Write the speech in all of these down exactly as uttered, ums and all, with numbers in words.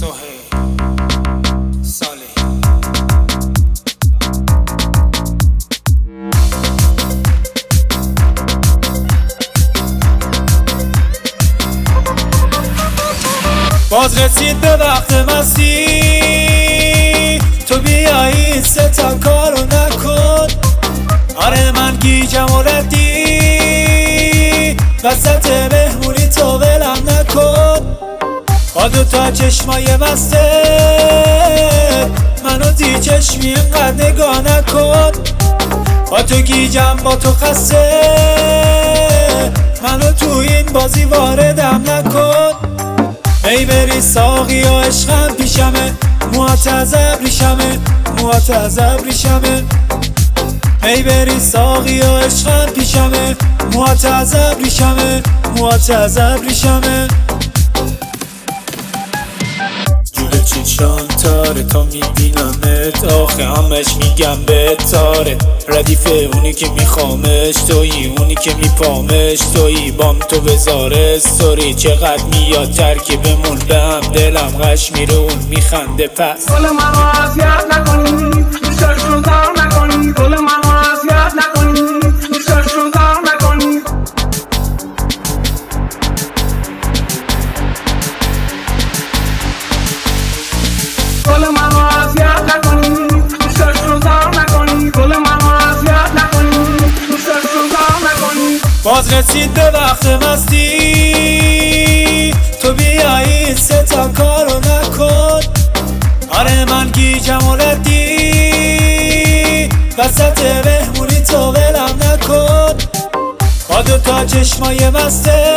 سهیل صالحی. باز رسید به وقت مستی، تو بیایی سه تا کارو نکن. آره من گیجم و ردی، وسط مهمونی تو ولم نکن. با دوتا چشمای مسته منو دی چشمی اینقدر نگاه نکن. با تو گیجم با تو خسته، منو تو این بازی واردم نکن. ای بری ساقی و عشقم پیشمه، موهات از ابریشمه، موهات از ابریشمه. ای بری ساقی و عشقم پیشمه، موهات از ابریشمه، موهات از ابریشمه. جلو چشام تاره تا میبینمت، آخه همش میگم به تاره. ردیف اونی که میخوامش تویی، اونی که میپامش تویی. بام تو بذار استوری، چقدر میاد ترکیبمون به هم. دلم غش میره اون میخنده پس. گل منو اذیت نکنی، دوستاش رو زار نکنی. گل منو اذیت نکنی، دوستاش رو زار نکنی. گل منو اذیت نکنی، دوستاش رو زار نکنی. گل منو اذیت نکنی، دوستاش رو زار نکنی. باز رسید به وقت مستی، تو بیایی سه تا کارو نکن. آره من گیجم و ردی، وسط مهمونی تو ولم نکن. با دوتا چشمای مسته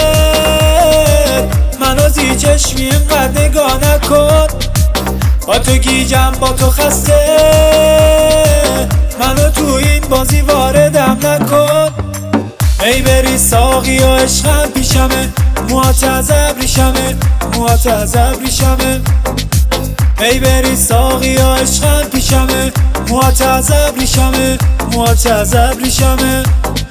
منو زی چشمی اینقدر نگاه نکن. با تو گیجم با تو خسته، منو تو این بازی واردم نکن. ای بری ساقی و عشقم پیشمه، موهات از ابریشمه، موهات از ابریشمه. ای بری ساقی و عشقم پیشمه، موهات از ابریشمه، موهات از ابریشمه.